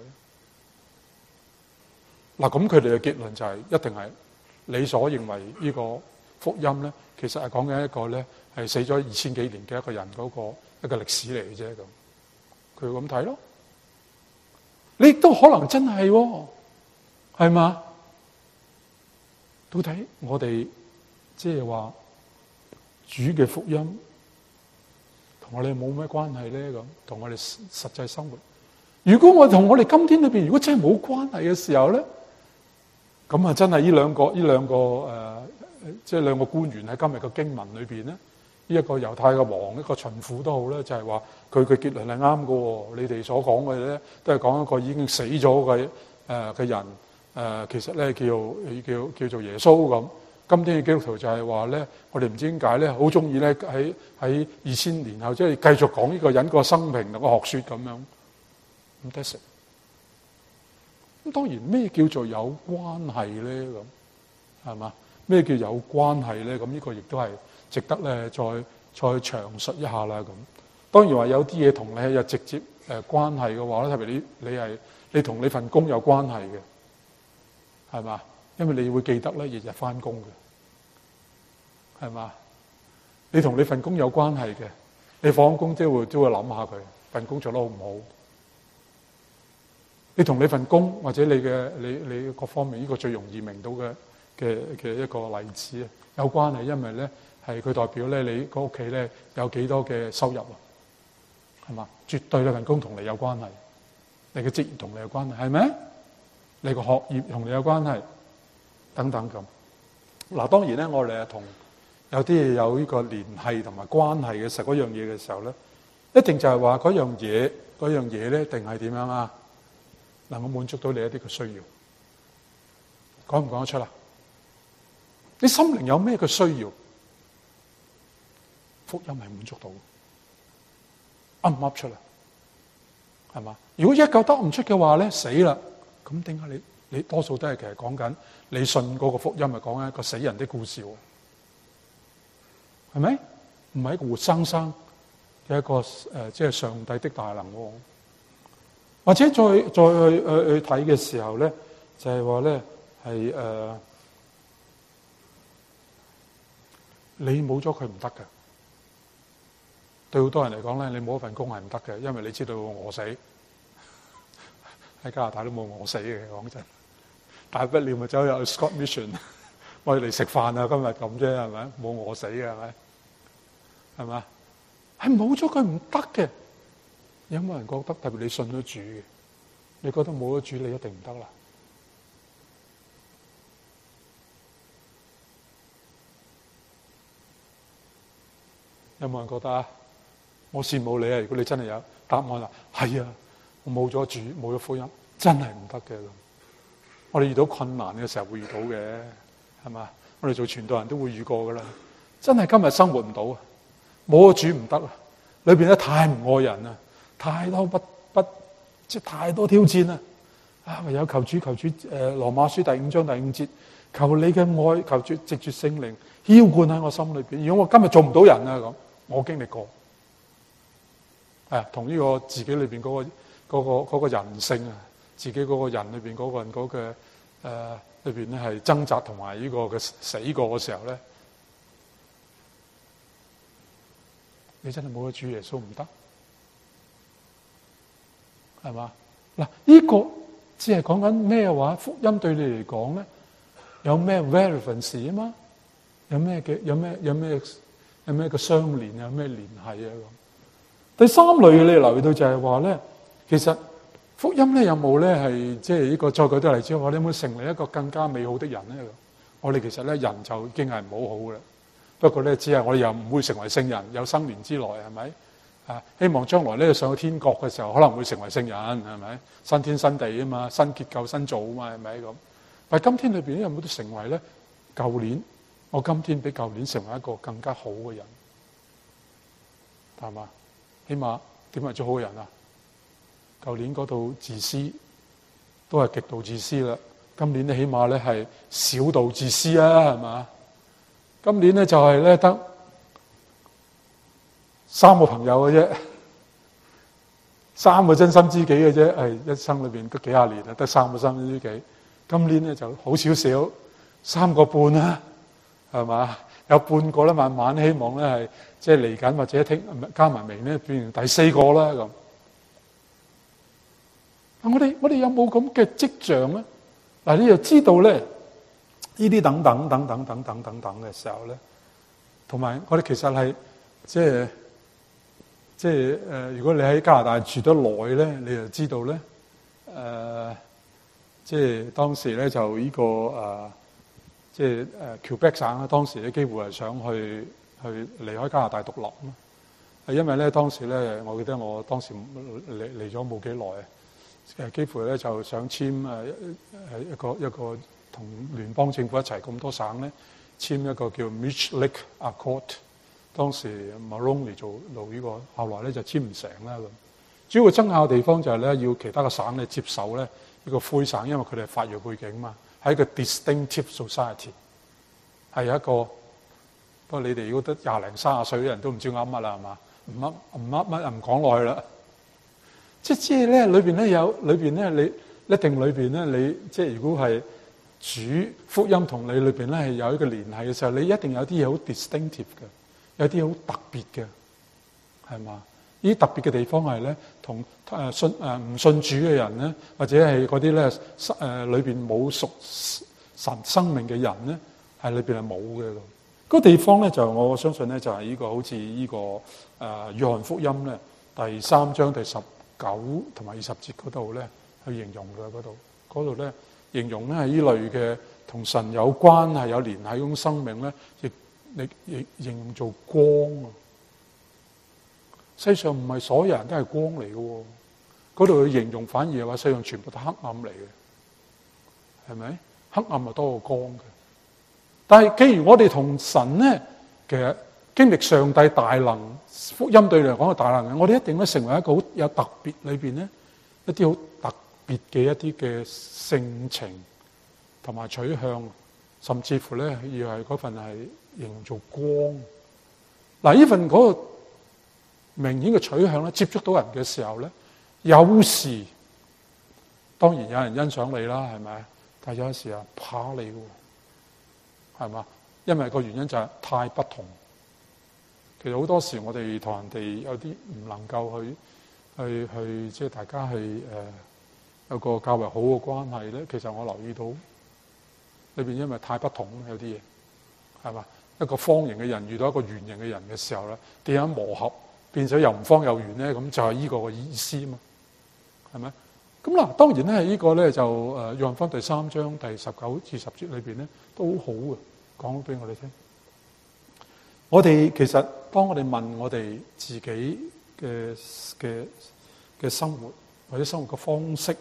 咧，嗱咁佢哋嘅結論就係一定係你所認為呢個福音咧，其實係講緊一個咧係死咗2000幾年嘅一個人嗰個一個歷史嚟嘅啫咁，佢會咁睇咯。你亦都可能真係係嘛？到底我哋即係話主嘅福音同我哋冇咩關係咧？咁同我哋實際生活，如果我同我哋今天裏邊如果真係冇關係嘅時候咧，咁啊真係呢兩個即係兩個官員喺今日嘅經文裏邊咧，呢一個猶太嘅王，一個巡撫都好咧，就係話佢嘅結論係啱嘅。你哋所講嘅咧，都係講一個已經死咗嘅人。其實咧叫做耶穌咁。今天嘅基督徒就係話咧，我哋唔知點解咧，好中意咧喺2000年後即係繼續講呢個人個生平同個學說咁樣。咁得食。咁當然咩叫做有關係咧？咁係嘛？ 咩叫有關係咧？咁呢個亦都係值得咧再詳述一下啦。咁當然話有啲嘢同你係有直接關係嘅話咧，特別你同你份工有關係嘅，係嘛？因為你會記得咧，日日翻工嘅，係嘛？你同你份工有關係嘅，你放工都會諗下佢份工做得好唔好？你同你份工或者你各方面呢個最容易明到嘅一個例子啊，有關係，因為咧係佢代表咧你個屋企咧有幾多嘅收入啊，係嘛？絕對你份工同你有關係，你嘅職業同你有關係，係咪？你個學業同你有關係，等等咁。嗱，當然咧，我哋同有啲有呢個聯繫同埋關係嘅時候，嗰樣嘢嘅時候咧，一定就係話嗰樣嘢咧，定係點樣啊？能夠滿足到你一啲嘅需要，講唔講得出啦？你心靈有咩嘅需要，福音係滿足到，噏唔噏出啦？係嘛？如果一嚿得唔出嘅話咧，死啦！咁點解你多數都係其實講緊你信嗰個福音係講緊一個死人的故事，係咪？唔係一個活生生嘅一個即係上帝的大能。或者再去睇嘅時候咧，就係話咧係你冇咗佢唔得嘅。對好多人嚟講咧，你冇一份工係唔得嘅，因為你知道會餓死。喺加拿大都冇餓死嘅，講真。大不了咪走入 Scott Mission， 我哋嚟食飯啊，今日咁啫，係咪？冇餓死嘅，係咪？係嘛？係冇咗佢唔得嘅。有冇人覺得特別你信咗主嘅，你覺得冇咗主你一定唔得啦？有冇人覺得啊？我羨慕你啊！如果你真係有答案啦，係啊，我冇咗主，冇咗福音，真係唔得嘅。我哋遇到困難嘅時候會遇到嘅，係嘛？我哋做傳道人都會遇過噶啦。真係今日生活唔到啊，冇咗主唔得啊！裏邊咧太唔愛人啦。太多即係太多挑戰啦！啊，唯有求主，羅馬書第5章第5節，求你嘅愛，求主藉住聖靈澆灌喺我心裏邊。如果我今日做唔到人啊，咁我經歷過，同呢個自己裏邊嗰個人性啊，自己嗰個人裏邊嗰個人嗰個裏邊咧係掙扎同埋呢個嘅死過嘅時候咧，你真係冇咗主耶穌唔得。係嘛？嗱，呢個只係講緊咩話？福音對你嚟講咧，有咩 relevance 啊嘛？有咩嘅相連，有咩聯繫啊？咁第三類嘅你留意到就係話咧，其實福音咧有冇咧係即係呢個再舉多例子嘅話，你有冇成為一個更加美好的人咧？我哋其實咧人就已經係唔好好嘅啦，不過咧只係我哋又唔會成為聖人，有生年之內係咪？希望將來咧上去天國嘅時候，可能會成為聖人，係咪？新天新地啊嘛，新結構新造啊嘛，係咪咁？但係今天裏邊有冇都成為咧？舊年我今天比舊年成為一個更加好嘅人，係嘛？起碼點為咗好嘅人啊？舊年嗰度自私都係極度自私啦，今年咧起碼咧係小度自私啊，係嘛？今年咧就係咧得3個朋友嘅啫，3個真心知己嘅啫，係一生裏邊都幾廿年啦，得3個真心知己。今年咧就好少少，3個半啦，係嘛？有半個咧，慢慢希望咧係即係嚟緊或者聽加埋明咧變成第4個啦咁。我哋有冇咁嘅跡象咧？嗱，你就知道咧，呢啲等等嘅時候咧，同埋我哋其實係即係如果你喺加拿大住得耐咧，你就知道咧，即係當時咧就呢個即係Quebec省咧，當時咧幾乎係想去離開加拿大獨立啊，係因為咧當時咧，我記得我當時嚟咗冇幾耐啊，幾乎咧就想簽一個同聯邦政府一齊咁多省咧簽一個叫 Mitch Lake Accord。當時 Mulroney 做呢個，後來咧就簽唔成啦咁。主要爭拗嘅地方就係咧，要其他嘅省咧接受咧呢個灰省，因為佢哋係法裔背景嘛，係一個 distinctive society。 係一個，不過你哋如果得20零30歲嘅人都唔知噏乜啦，係嘛？唔噏乜唔講落去啦。即係咧，裏邊咧，你一定裏邊咧，你即係如果係主福音同你裏邊咧係有一個聯繫嘅時候，你一定有啲嘢好 distinctive 嘅，有啲好特別嘅，係嘛？呢啲特別嘅地方係咧，同唔信主嘅人咧，或者係嗰啲咧裏邊冇屬神生命嘅人咧，係裏邊係冇嘅。嗰個地方咧就我相信咧就係呢個好似呢個約翰福音咧第3章第19同埋20節嗰度咧去形容嘅嗰度咧形容咧係呢類嘅同神有關係有聯繫嗰種生命咧，亦形容做光啊！世上唔係所有人都係光嚟嘅，嗰度嘅形容反而係話世上全部都黑暗嚟嘅，係咪？黑暗係多過光嘅。但係既然我哋同神咧，其實經歷上帝大能，福音對你嚟講係大能嘅，我哋一定咧成為一個好有特別裏邊咧一啲好特別嘅一啲嘅性情同埋取向，甚至乎咧要係嗰份係形容做光。嗱，呢份嗰個明顯嘅取向咧，接觸到人嘅時候咧，有時當然有人欣賞你啦，係咪？但係有時啊怕你喎。係嘛？因為個原因就係太不同。其實好多時我哋同人哋有啲唔能夠去即係大家去有個較為好嘅關係咧。其實我留意到裏邊因為太不同，有啲嘢係嘛？一個方形嘅人遇到一個圓形嘅人嘅時候咧，點樣磨合變咗又唔方又圓咧？咁就係呢個嘅意思嘛，係咪？咁嗱，當然咧，呢個咧就約翰福音第3章第19至20節裏邊咧都好好嘅，講俾我哋聽。我哋其實當我哋問我哋自己嘅生活或者生活嘅方式，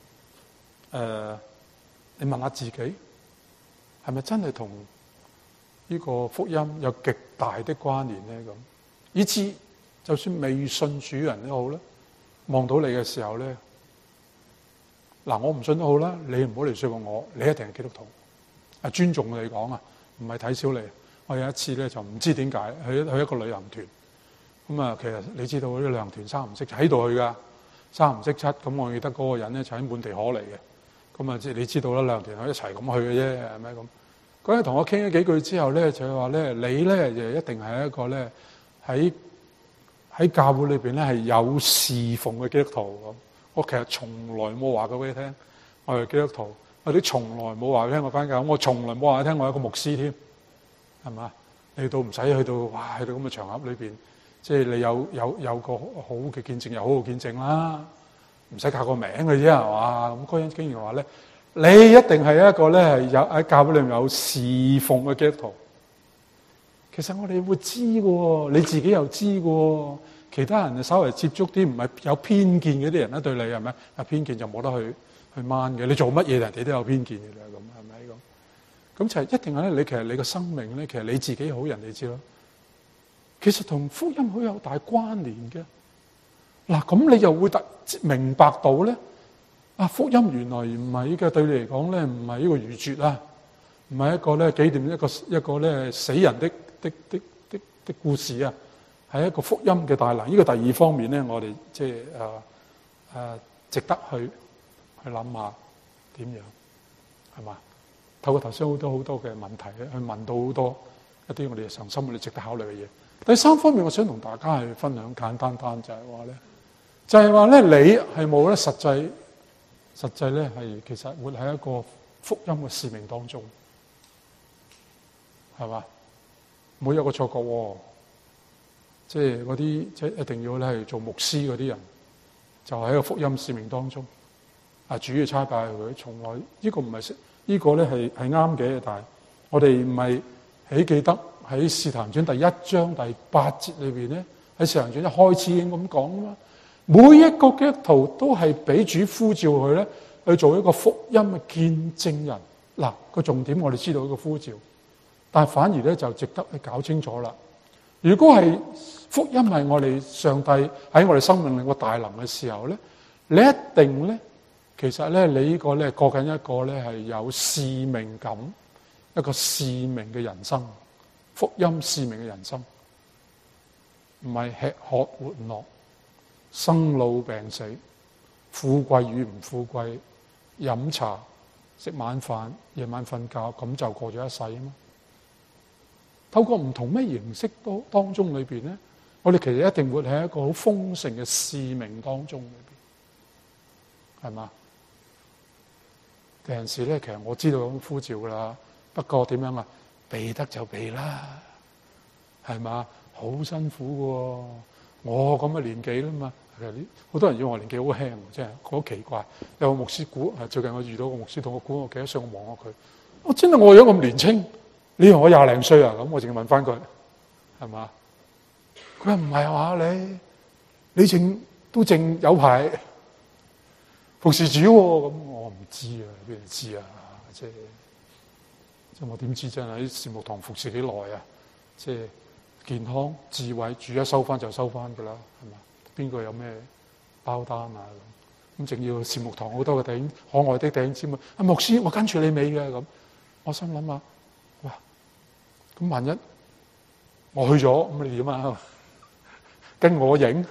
你問下自己，係咪真係同呢個福音有極大的關聯咧？咁以致就算未信主人都好咧，望到你嘅時候咧。嗱，我唔信都好啦，你唔好嚟說服我，你一定係基督徒。尊重你講啊，唔係睇小你。我有一次咧就唔知點解去一個旅行團，咁啊其實你知道嗰啲旅行團三唔識喺度去噶，三唔識七，咁我記得嗰個人咧就喺滿地可嚟嘅，咁啊即係你知道啦，旅行團一齊咁去嘅啫，係咪咁？嗰日同我傾咗幾句之後咧，就係話咧，你咧就一定係一個咧喺教會裏邊咧係有侍奉嘅基督徒咁。我其實從來冇話過俾你聽，我係基督徒。我哋從來冇話俾你聽我返教，我從來冇話俾你聽我係一個牧師添，係嘛？你到唔使去到，哇！去到咁嘅場合裏邊，即係你有個好嘅見證，有好嘅見證啦，唔使靠個名嘅啫，係嘛？咁嗰人竟然話咧，你一定係一個咧係有喺教會裏面有侍奉嘅基督徒。其實我哋會知嘅，你自己又知嘅。其他人就稍微接觸啲唔係有偏見嗰啲人咧，對你係咪？有偏見就冇得去掹嘅。你做乜嘢人哋都有偏見嘅啦，咁係咪咁？咁就係一定係咧。你其實你個生命咧，其實你自己好，人哋知咯。其實同福音好有大關聯嘅。嗱，咁你又會明白到咧，福音原來唔係嘅，對你嚟講咧，唔係呢個愚拙啦，唔係一個咧紀念一個咧死人的故事啊。係一個福音嘅大能，呢個第二方面咧，我哋即係值得去諗下點樣，係嘛？透過頭先好多嘅問題咧，去問到好多一啲我哋日常生活你值得考慮嘅嘢。第三方面，我想同大家去分享簡單就係話咧，你係冇咧實際咧係其實活喺一個福音嘅使命當中，係嘛？唔好有個錯覺喎。即係嗰啲即係一定要咧係做牧師嗰啲人，就喺個福音使命當中，主要差派佢。從來呢個唔係呢個咧係啱嘅，但係我哋唔係起記得喺使徒行傳第1章第8節裏邊咧，喺使徒行傳一開始已經咁講啊嘛。每一個基督徒都係俾主呼召佢咧去做一個福音嘅見證人。嗱，個重點我哋知道一個呼召，但係反而咧就值得去搞清楚啦。如果係福音係我哋上帝喺我哋生命裏個大能嘅時候咧，你一定咧，其實咧你呢個咧過緊一個咧係有使命感、 一個使命嘅人生，福音使命嘅人生，唔係吃喝玩樂、生老病死、富貴與唔富貴、飲茶、食晚飯、夜晚瞓覺，咁就過咗一世啊嘛。透過唔同咩形式當中裏邊咧，我哋其實一定活喺一個好豐盛嘅使命當中裏邊，係嘛？有陣時咧，其實我知道咁呼召噶啦，不過點樣啊？避得就避啦，係嘛？好辛苦嘅，我咁嘅年紀啦嘛。其實好多人以為我年紀好輕，真係好奇怪。有個牧師估，最近我遇到個牧師同我估我幾多歲，我望下佢，我真係我樣咁年青。你話我20零歲啊？咁我淨係問翻佢，係嘛？佢話唔係話你都淨有排服侍主喎。咁我唔知啊，邊度知啊？即係我點知真係喺善牧堂服侍幾耐啊？即係健康智慧，主一收翻就收翻噶啦，係嘛？邊個有咩包單啊？咁仲要善牧堂好多嘅弟兄，可愛的弟兄姊妹，牧師我跟住你尾嘅咁，我心諗下。咁萬一我去咗，咁你點啊？跟我影？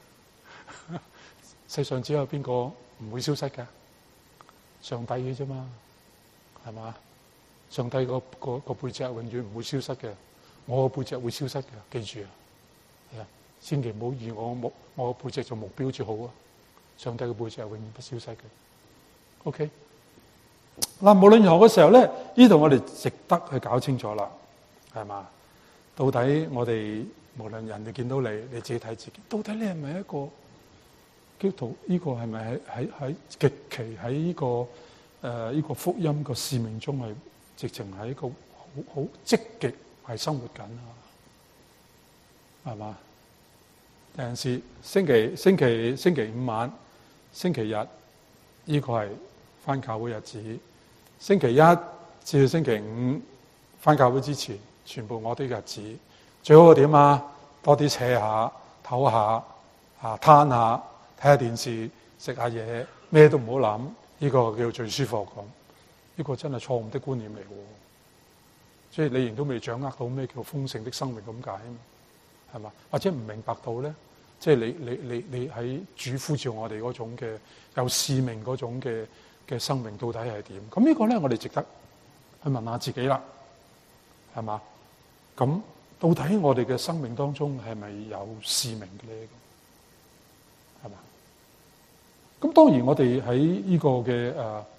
世上只有邊個唔會消失㗎？上帝嘅啫嘛，係嘛？上帝個背脊永遠唔會消失嘅，我個背脊會消失嘅，記住啊！千祈唔好以我個背脊做目標就好啊！上帝嘅背脊永遠不消失嘅。OK， 嗱，無論如何嘅時候咧，呢度我哋值得去搞清楚啦。係嘛？到底我哋無論人哋見到你，你自己睇自己，到底你係咪一個基督徒？呢個係咪喺極其喺呢個福音個使命中係直情係一個好積極係生活緊啊？係嘛？有陣時星期五晚、星期日呢個係返教會日子，星期一至到星期五返教會之前。全部我啲日子最好點啊？多啲扯下、唞下、攤下、睇下電視、食下嘢，咩都唔好諗。呢個叫最舒服咁。呢個真係錯誤的觀念嚟喎。即係你仍都未掌握到咩叫豐盛的生命咁解啊嘛？係嘛？或者唔明白到咧？即係你喺主呼召我哋嗰種嘅有使命嗰種嘅生命到底係點？咁呢個咧，我哋值得去問下自己啦。係嘛？咁到底我哋嘅生命當中係咪有使命嘅咧？係嘛？咁當然我哋喺呢個嘅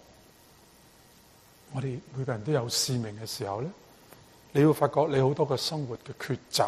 我哋每個人都有使命嘅時候咧，你會發覺你好多嘅生活嘅抉擇，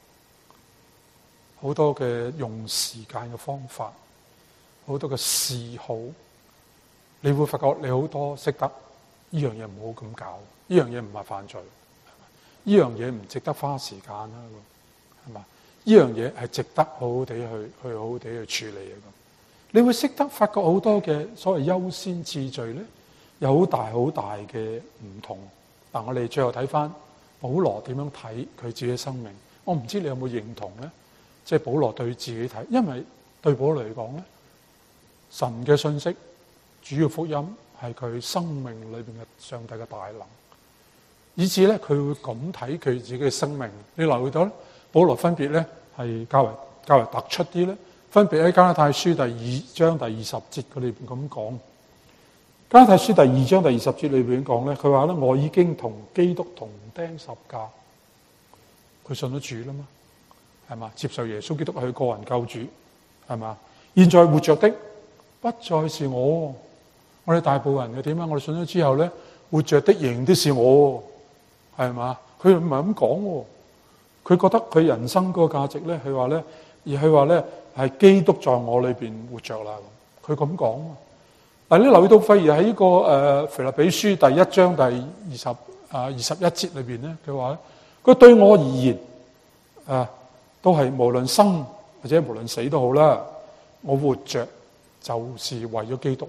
好多嘅用時間嘅方法，好多嘅嗜好，你會發覺你好多識得呢樣嘢唔好咁搞，呢樣嘢唔係犯罪。呢樣嘢唔值得花時間啦，係嘛？呢樣嘢係值得好好地去好好地去處理嘅咁。你會識得發覺好多嘅所謂優先次序咧，有好大嘅唔同。嗱，我哋最後睇翻保羅點樣睇佢自己嘅生命。我唔知你有冇認同咧？即係保羅對自己睇，因為對保羅嚟講咧，神嘅信息、主要福音係佢生命裏邊嘅上帝嘅大能。以至咧，佢會咁睇佢自己嘅生命。你留意到咧，保羅分別咧係較為突出啲咧，分別喺加拉太書第2章第20節嗰裏邊咁講。加拉太書第2章第20節裏邊講咧，佢話咧：我已經同基督同釘十架。佢信咗主啦嘛，係嘛？接受耶穌基督係佢個人救主，係嘛？現在活着的不再是我。我哋大部分人嘅點啊？我哋信咗之後咧，活着的仍然都是我。係嘛？佢唔係咁講喎，佢覺得佢人生嗰個價值咧，佢話咧，而佢話咧係基督在我裏邊活着啦。佢咁講。嗱，你留意到反而喺呢個腓立比書第1章第21節裏邊咧，佢話咧，佢對我而言都係無論生或者無論死都好啦，我活着就是為咗基督。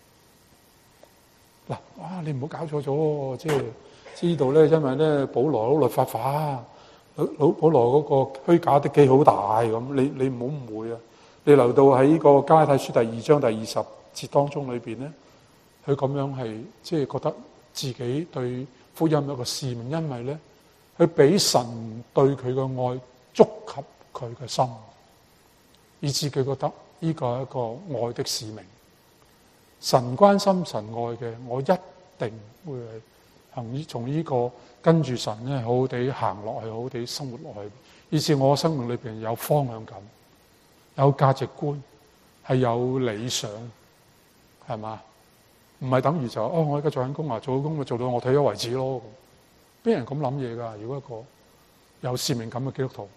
嗱，哇！你唔好搞錯咗，即係。知道咧，因為咧保羅好律法化，保羅嗰個虛假的基好大咁，你唔好誤會啊！你留到喺呢個加拉太書第2章第20節當中裏邊咧，佢咁樣係即係覺得自己對福音一個使命，因為咧佢俾神對佢嘅愛觸及佢嘅心，以致佢覺得呢個係一個愛的使命。神關心神愛嘅，我一定會從呢個跟住神咧，好好地行落去，好好地生活落去，以致我生命裏邊有方向感，有價值觀，係有理想，係嘛？唔係等於就我而家做緊工啊，做咗工咪做到我退休為止咯。邊人咁諗嘢噶？如果一個有使命感嘅基督徒，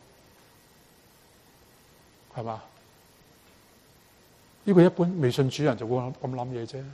係嘛？呢個一般未信主人就會咁諗嘢啫。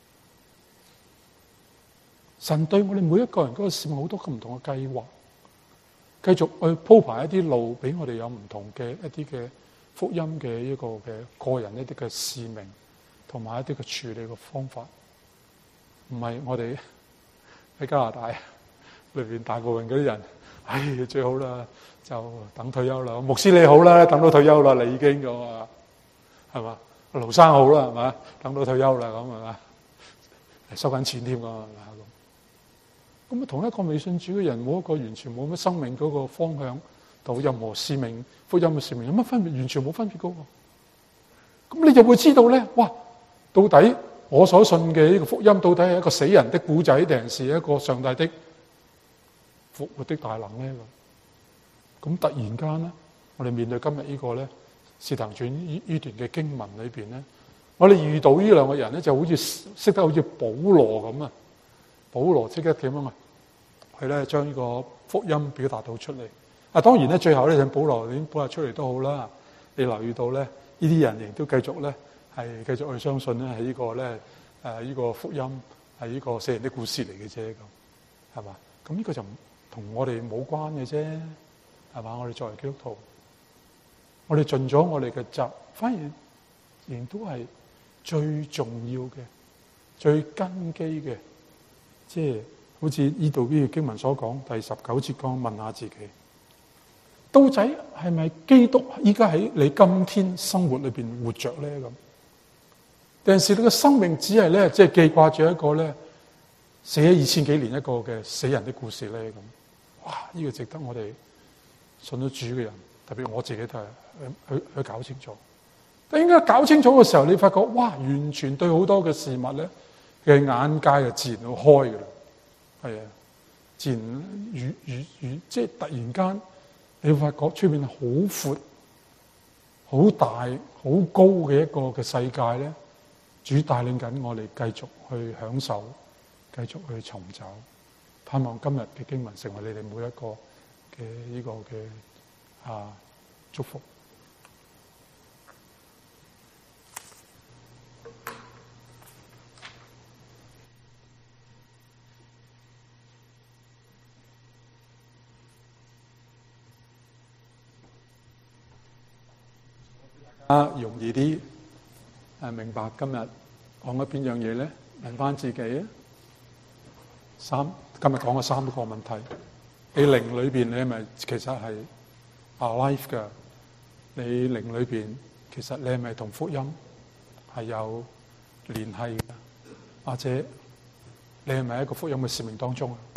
神對我哋每一個人嗰個使命好多唔同嘅計劃，繼續去鋪排一啲路俾我哋有唔同嘅一啲嘅福音嘅一個嘅個人一啲嘅使命，同埋一啲嘅處理嘅方法。唔係我哋喺加拿大裏邊大部分嗰啲人，最好啦，就等退休啦。牧師你好啦，等到退休啦，你已經咁啊，係嘛？盧生好啦，係嘛？等到退休啦，咁係嘛？收緊錢添㗎嘛？咁同一個未信主嘅人，冇一個完全冇乜生命嗰個方向，到任何使命、福音嘅使命有乜分別？完全冇分別㗎喎。咁你就會知道咧，哇！到底我所信嘅呢個福音，到底係一個死人的古仔，定係一個上帝的復活的大能咧？咁突然間咧，我哋面對今日呢個咧《使徒行傳》呢段嘅經文裏邊咧，我哋遇到呢兩個人咧，就好似識得好似保羅咁啊！保羅即刻點樣啊？佢咧將呢個福音表達到出嚟。當然咧，最後咧，就保羅已經表達出嚟都好啦。你留意到咧，呢啲人亦都繼續咧，係繼續去相信咧，係呢個咧，呢個福音係呢個死人的故事嚟嘅啫，咁係嘛？咁呢個就同我哋冇關嘅啫，係嘛？我哋作為基督徒，我哋盡咗我哋嘅責，反而仍然都係最重要嘅、最根基嘅。即係好似呢度呢個經文所講，第19節講，問下自己，到底係咪基督依家喺你今天生活裏邊活着咧？咁定是你嘅生命只係咧，即係記掛住一個咧死咗2000幾年一個嘅死人的故事咧？咁哇！呢個值得我哋信咗主嘅人，特別我自己都係去搞清楚。但應該搞清楚嘅時候，你發覺哇，完全對好多嘅事物咧嘅眼界就自然會開嘅啦，係啊，自然越即係突然間，你會發覺出面好闊、好大、好高嘅一個嘅世界咧，主帶領緊我哋繼續去享受、繼續去尋找，盼望今日嘅經文成為你哋每一個嘅呢個嘅祝福。容易啲明白今日講咗邊樣嘢咧？問翻自己啊！今日講嘅3個問題，你靈裏邊你係咪其實係 alive 噶？你靈裏邊其實你係咪同福音係有聯繫嘅？或者你係咪喺一個福音嘅使命當中啊？